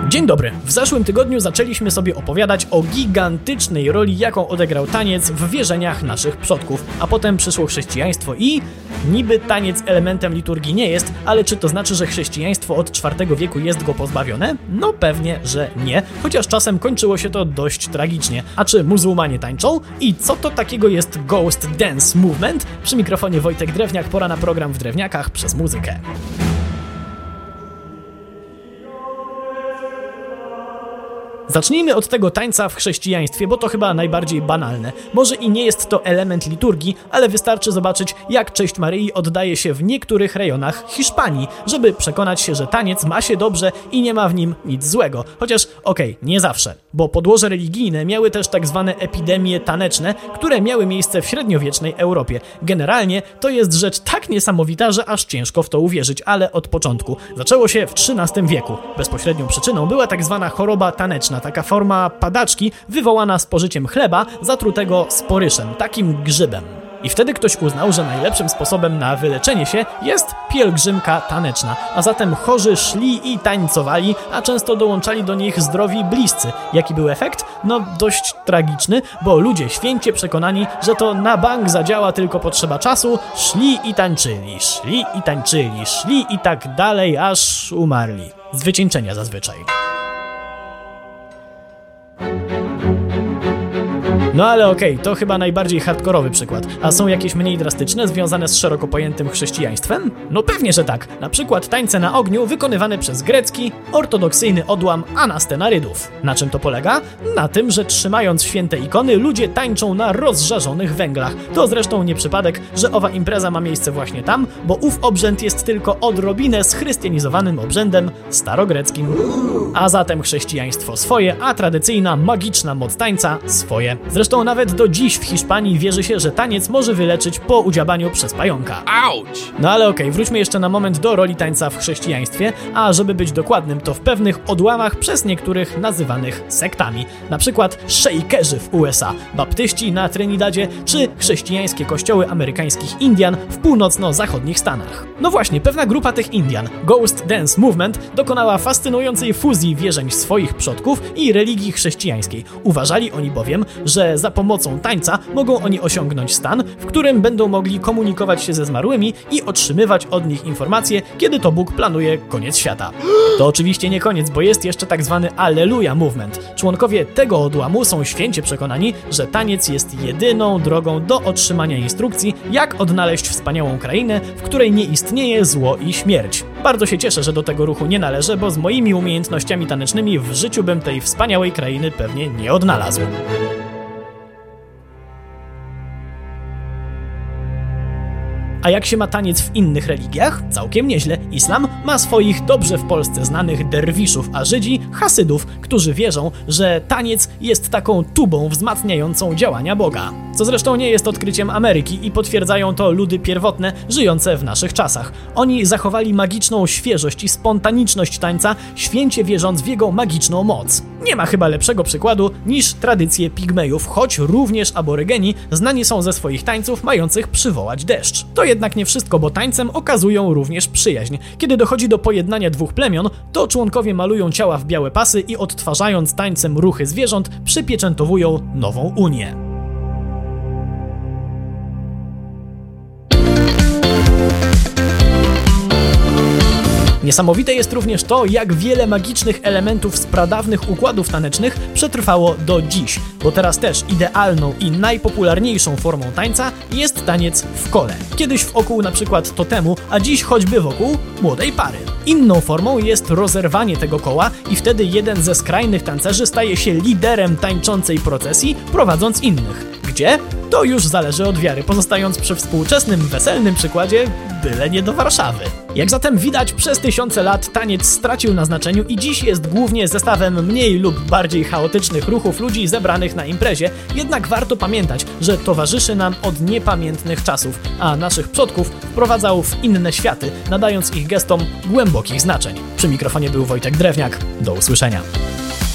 Dzień dobry. W zeszłym tygodniu zaczęliśmy sobie opowiadać o gigantycznej roli, jaką odegrał taniec w wierzeniach naszych przodków, a potem przyszło chrześcijaństwo i niby taniec elementem liturgii nie jest, ale czy to znaczy, że chrześcijaństwo od IV wieku jest go pozbawione? No pewnie, że nie, chociaż czasem kończyło się to dość tragicznie. A czy muzułmanie tańczą? I co to takiego jest Ghost Dance Movement? Przy mikrofonie Wojtek Drewniak, pora na program w Drewniakach przez muzykę. Zacznijmy od tego tańca w chrześcijaństwie, bo to chyba najbardziej banalne. Może i nie jest to element liturgii, ale wystarczy zobaczyć, jak cześć Maryi oddaje się w niektórych rejonach Hiszpanii, żeby przekonać się, że taniec ma się dobrze i nie ma w nim nic złego. Chociaż nie zawsze, bo podłoże religijne miały też tak zwane epidemie taneczne, które miały miejsce w średniowiecznej Europie. Generalnie to jest rzecz tak niesamowita, że aż ciężko w to uwierzyć, ale od początku. Zaczęło się w XIII wieku. Bezpośrednią przyczyną była tak zwana choroba taneczna, taka forma padaczki wywołana spożyciem chleba zatrutego sporyszem, takim grzybem. I wtedy ktoś uznał, że najlepszym sposobem na wyleczenie się jest pielgrzymka taneczna, a zatem chorzy szli i tańcowali, a często dołączali do nich zdrowi bliscy. Jaki był efekt? No dość tragiczny, bo ludzie święcie przekonani, że to na bank zadziała, tylko potrzeba czasu, szli i tańczyli, szli i tak dalej, aż umarli. Z wycieńczenia zazwyczaj. No ale to chyba najbardziej hardkorowy przykład. A są jakieś mniej drastyczne, związane z szeroko pojętym chrześcijaństwem? No pewnie, że tak. Na przykład tańce na ogniu wykonywane przez grecki, ortodoksyjny odłam Anastenarydów. Na czym to polega? Na tym, że trzymając święte ikony, ludzie tańczą na rozżarzonych węglach. To zresztą nie przypadek, że owa impreza ma miejsce właśnie tam, bo ów obrzęd jest tylko odrobinę schrystianizowanym obrzędem starogreckim. A zatem chrześcijaństwo swoje, a tradycyjna, magiczna moc tańca swoje. Zresztą nawet do dziś w Hiszpanii wierzy się, że taniec może wyleczyć po udziabaniu przez pająka. Auć! No ale wróćmy jeszcze na moment do roli tańca w chrześcijaństwie, a żeby być dokładnym, to w pewnych odłamach przez niektórych nazywanych sektami. Na przykład szejkerzy w USA, baptyści na Trinidadzie, czy chrześcijańskie kościoły amerykańskich Indian w północno-zachodnich Stanach. No właśnie, pewna grupa tych Indian, Ghost Dance Movement, dokonała fascynującej fuzji wierzeń swoich przodków i religii chrześcijańskiej. Uważali oni bowiem, że za pomocą tańca mogą oni osiągnąć stan, w którym będą mogli komunikować się ze zmarłymi i otrzymywać od nich informacje, kiedy to Bóg planuje koniec świata. To oczywiście nie koniec, bo jest jeszcze tak zwany Alleluja Movement. Członkowie tego odłamu są święcie przekonani, że taniec jest jedyną drogą do otrzymania instrukcji, jak odnaleźć wspaniałą krainę, w której nie istnieje zło i śmierć. Bardzo się cieszę, że do tego ruchu nie należę, bo z moimi umiejętnościami tanecznymi w życiu bym tej wspaniałej krainy pewnie nie odnalazł. A jak się ma taniec w innych religiach? Całkiem nieźle. Islam ma swoich dobrze w Polsce znanych derwiszów, a Żydzi hasydów, którzy wierzą, że taniec jest taką tubą wzmacniającą działania Boga. Co zresztą nie jest odkryciem Ameryki i potwierdzają to ludy pierwotne, żyjące w naszych czasach. Oni zachowali magiczną świeżość i spontaniczność tańca, święcie wierząc w jego magiczną moc. Nie ma chyba lepszego przykładu niż tradycje pigmejów, choć również aborygeni znani są ze swoich tańców mających przywołać deszcz. To jednak nie wszystko, bo tańcem okazują również przyjaźń. Kiedy dochodzi do pojednania dwóch plemion, to członkowie malują ciała w białe pasy i odtwarzając tańcem ruchy zwierząt, przypieczętowują nową unię. Niesamowite jest również to, jak wiele magicznych elementów z pradawnych układów tanecznych przetrwało do dziś, bo teraz też idealną i najpopularniejszą formą tańca jest taniec w kole. Kiedyś wokół na przykład totemu, a dziś choćby wokół młodej pary. Inną formą jest rozerwanie tego koła i wtedy jeden ze skrajnych tancerzy staje się liderem tańczącej procesji, prowadząc innych. Gdzie? To już zależy od wiary, pozostając przy współczesnym, weselnym przykładzie, byle nie do Warszawy. Jak zatem widać, przez tysiące lat taniec stracił na znaczeniu i dziś jest głównie zestawem mniej lub bardziej chaotycznych ruchów ludzi zebranych na imprezie, jednak warto pamiętać, że towarzyszy nam od niepamiętnych czasów, a naszych przodków wprowadzał w inne światy, nadając ich gestom głębokich znaczeń. Przy mikrofonie był Wojtek Drewniak. Do usłyszenia.